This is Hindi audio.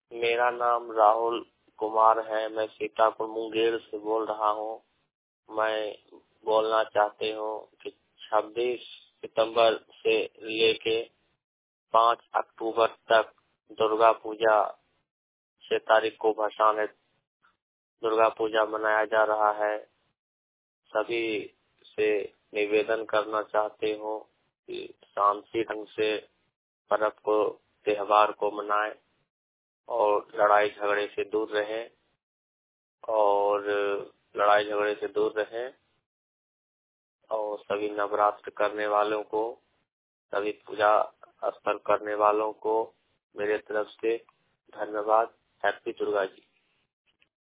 मेरा नाम राहुल कुमार है। मैं सीतापुर मुंगेर से बोल रहा हूँ। मैं बोलना चाहती हूँ कि 26 सितंबर से लेके 5 अक्टूबर तक दुर्गा पूजा 6 तारीख को भसान है। दुर्गा पूजा मनाया जा रहा है। सभी से निवेदन करना चाहती हूँ कि शांति ढंग से पर्व को त्योहार को मनाएं और लड़ाई झगड़े से दूर रहें और सभी नवरात्र करने वालों को, सभी पूजा स्थल करने वालों को मेरे तरफ से धन्यवाद। हैप्पी दुर्गा जी।